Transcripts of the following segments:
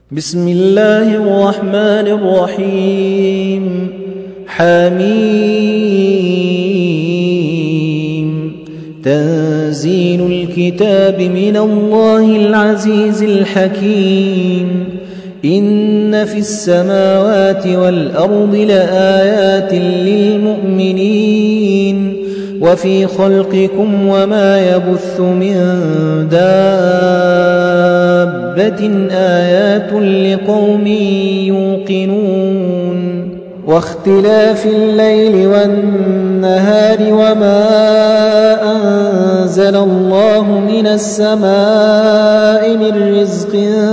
بسم الله الرحمن الرحيم. حميم. تنزيل الكتاب من الله العزيز الحكيم. إن في السماوات والأرض لآيات للمؤمنين وفي خلقكم وما يبث من دابة آيات لقوم يوقنون. واختلاف الليل والنهار وما أنزل الله من السماء من رزق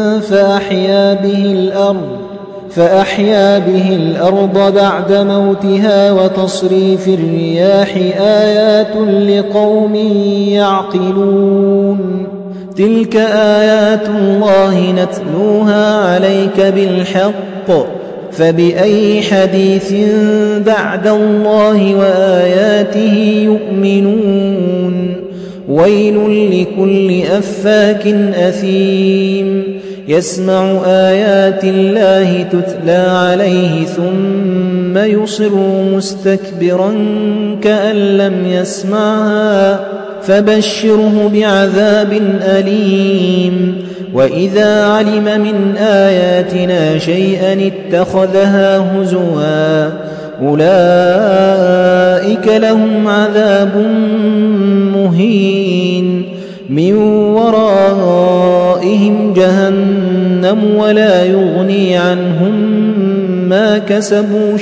فأحيا به الأرض بعد موتها وتصريف الرياح آيات لقوم يعقلون. تلك آيات الله نتلوها عليك بالحق فبأي حديث بعد الله وآياته يؤمنون. ويل لكل أفاك أثيم يسمع آيات الله تتلى عليه ثم يصر مستكبرا كأن لم يسمعها فبشره بعذاب أليم. وإذا علم من آياتنا شيئا اتخذها هزوا أولئك لهم عذاب مهين من ورائهم جهنم ولا يغني عنهم ما كسبوا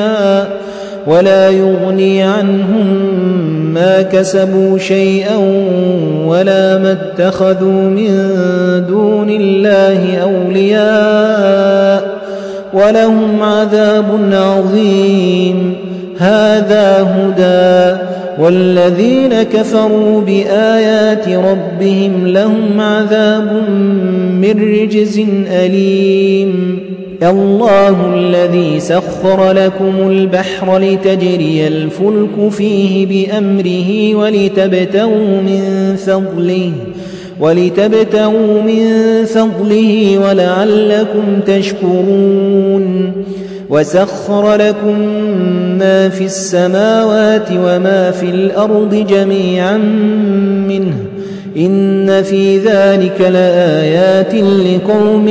شيئا ولا ما اتخذوا من دون الله أولياء ولهم عذاب عظيم. هذا هدى والذين كفروا بآيات ربهم لهم عذاب من رجز أليم. الله الذي سخر لكم البحر لتجري الفلك فيه بأمره ولتبتغوا من فضله ولعلكم تشكرون. وسخر لكم ما في السماوات وما في الأرض جميعا منه إن في ذلك لآيات لقوم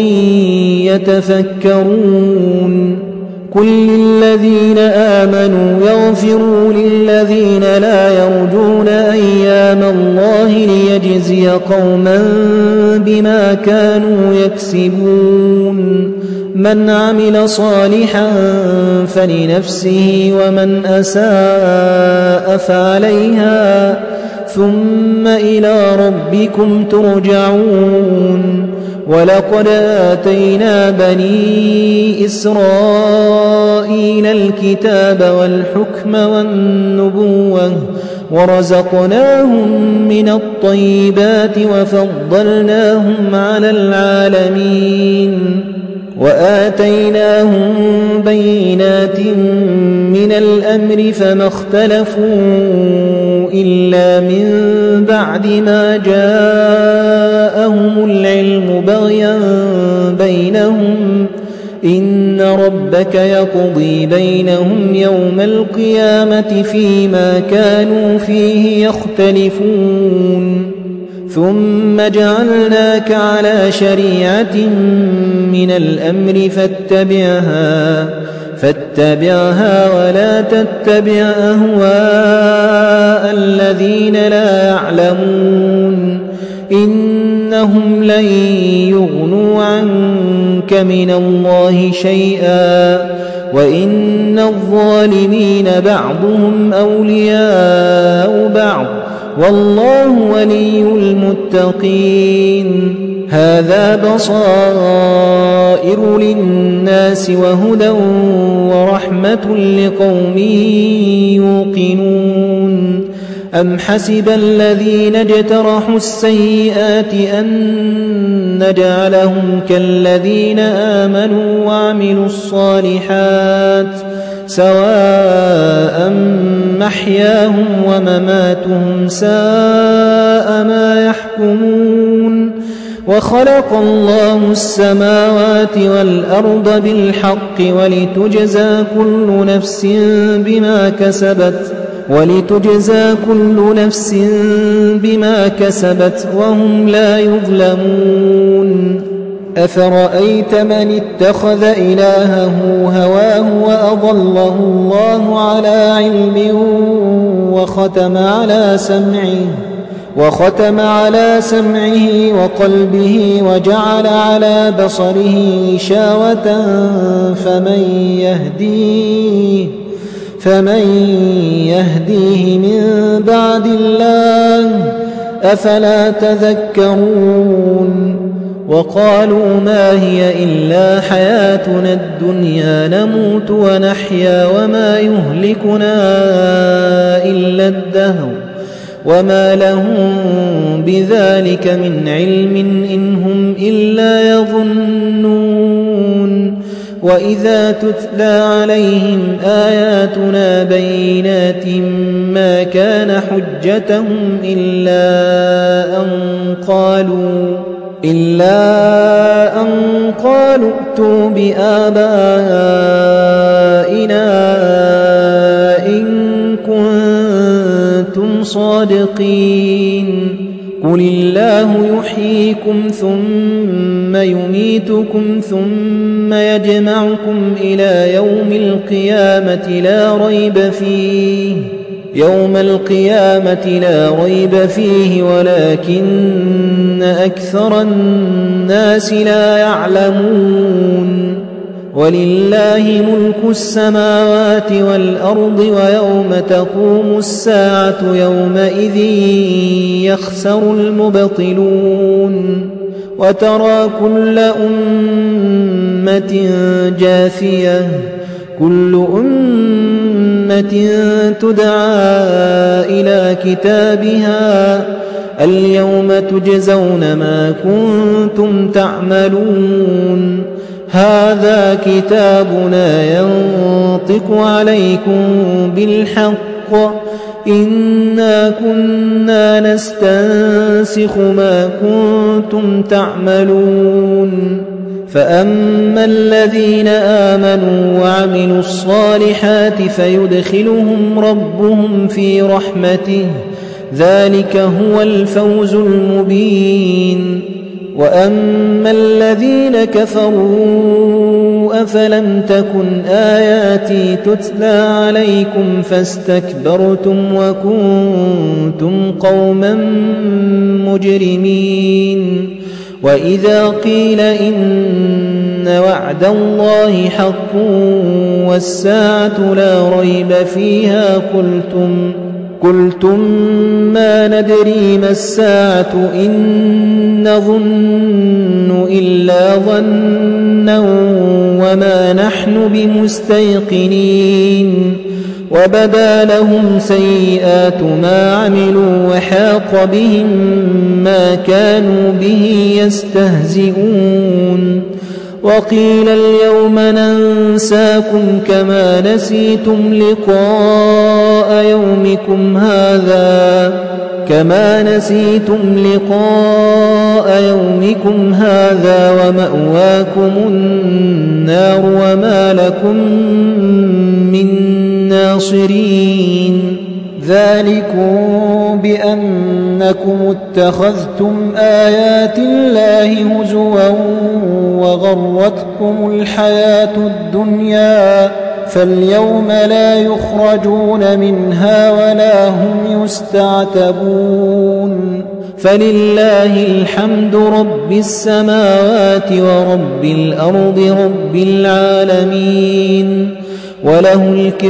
يتفكرون. قل للذين آمنوا يغفروا للذين لا يرجون أيام الله ليجزي قوما بما كانوا يكسبون. من عمل صالحا فلنفسه ومن أساء فعليها ثم إلى ربكم ترجعون. ولقد آتينا بني إسرائيل الكتاب والحكم والنبوة ورزقناهم من الطيبات وفضلناهم على العالمين وآتيناهم بينات من الأمر فما اختلفوا إلا من بعد ما جاءهم العلم بغيا بينهم. إن ربك يقضي بينهم يوم القيامة فيما كانوا فيه يختلفون. ثم جعلناك على شريعة من الأمر فاتبعها ولا تتبع أهواء الذين لا يعلمون. إنهم لن يغنوا عنك من الله شيئا وإن الظالمين بعضهم أولياء بعض والله ولي المتقين. هذا بصائر للناس وهدى ورحمة لقوم يوقنون. أم حسب الذين اجترحوا السيئات أن نجعلهم كالذين آمنوا وعملوا الصالحات سواء محياهم ومماتهم ساء ما يحكمون. وخلق الله السماوات والأرض بالحق ولتجزى كل نفس بما كسبت وهم لا يظلمون. أفرأيت من اتخذ إلهه هواه وأضله الله على علم وختم على سمعه وقلبه وجعل على بصره غشاوة فمن يهديه من بعد الله أفلا تذكرون. وقالوا ما هي إلا حياتنا الدنيا نموت ونحيا وما يهلكنا إلا الدهر وما لهم بذلك من علم إن هم إلا يظنون. وإذا تتلى عليهم آياتنا بينات ما كان حجتهم إلا أن قالوا ائتوا بآبائنا إن كنتم صادقين. قل الله يحييكم ثم يميتكم ثم يجمعكم إلى يوم القيامة لا ريب فيه ولكن أكثر الناس لا يعلمون. ولله ملك السماوات والأرض ويوم تقوم الساعة يومئذ يخسر المبطلون. وترى كل أمة جاثية كل أمة تدعى إلى كتابها اليوم تجزون ما كنتم تعملون. هذا كتابنا ينطق عليكم بالحق إنا كنا نستنسخ ما كنتم تعملون. فأما الذين آمنوا وعملوا الصالحات فيدخلهم ربهم في رحمته ذلك هو الفوز المبين. وأما الذين كفروا أفلم تكن آياتي تتلى عليكم فاستكبرتم وكنتم قوما مجرمين. وإذا قيل إن وعد الله حق والساعة لا ريب فيها قلتم ما ندري ما الساعة إن نظن إلا ظنا وما نحن بمستيقنين. وبدا لهم سيئات ما عملوا وحاق بهم ما كانوا به يستهزئون. وقيل اليوم ننساكم كما نسيتم لقاء يومكم هذا ومأواكم النار وما لكم من ناصرين. ذلكم بأنكم اتخذتم آيات الله هزوا وغرتكم الحياة الدنيا فاليوم لا يخرجون منها ولا هم يستعتبون. فلله الحمد رب السماوات ورب الأرض رب العالمين. وله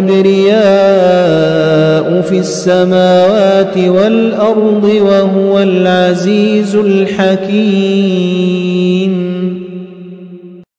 الكبرياء في السماوات والأرض وهو العزيز الحكيم.